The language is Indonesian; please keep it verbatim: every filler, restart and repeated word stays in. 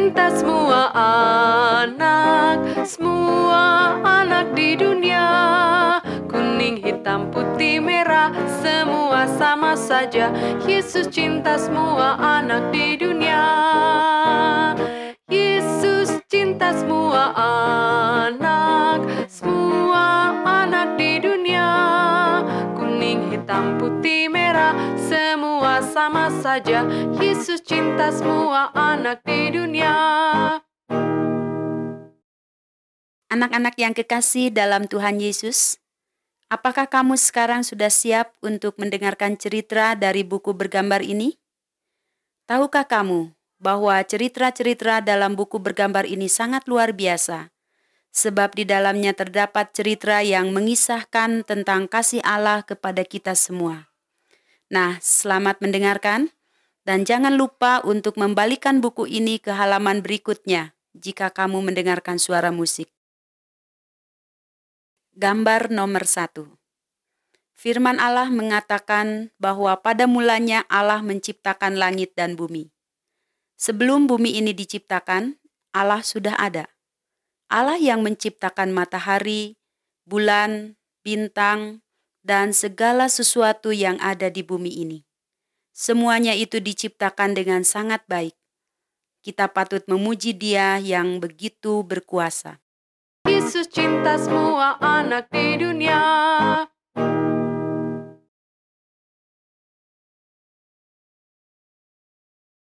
cinta semua anak, semua anak di dunia. Kuning, hitam, putih, merah, semua sama saja. Yesus cinta semua anak di dunia. Yesus cinta semua anak, semua anak di dunia. Kuning, hitam, putih, merah, semua sama saja. Yesus cinta semua anak di dunia. Anak-anak yang kekasih dalam Tuhan Yesus, apakah kamu sekarang sudah siap untuk mendengarkan cerita dari buku bergambar ini? Tahukah kamu bahwa cerita-cerita dalam buku bergambar ini sangat luar biasa? Sebab di dalamnya terdapat cerita yang mengisahkan tentang kasih Allah kepada kita semua. Nah, selamat mendengarkan dan jangan lupa untuk membalikan buku ini ke halaman berikutnya jika kamu mendengarkan suara musik. Gambar nomor satu. Firman Allah mengatakan bahwa pada mulanya Allah menciptakan langit dan bumi. Sebelum bumi ini diciptakan, Allah sudah ada. Allah yang menciptakan matahari, bulan, bintang, dan segala sesuatu yang ada di bumi ini. Semuanya itu diciptakan dengan sangat baik. Kita patut memuji Dia yang begitu berkuasa. Yesus cinta semua anak di dunia.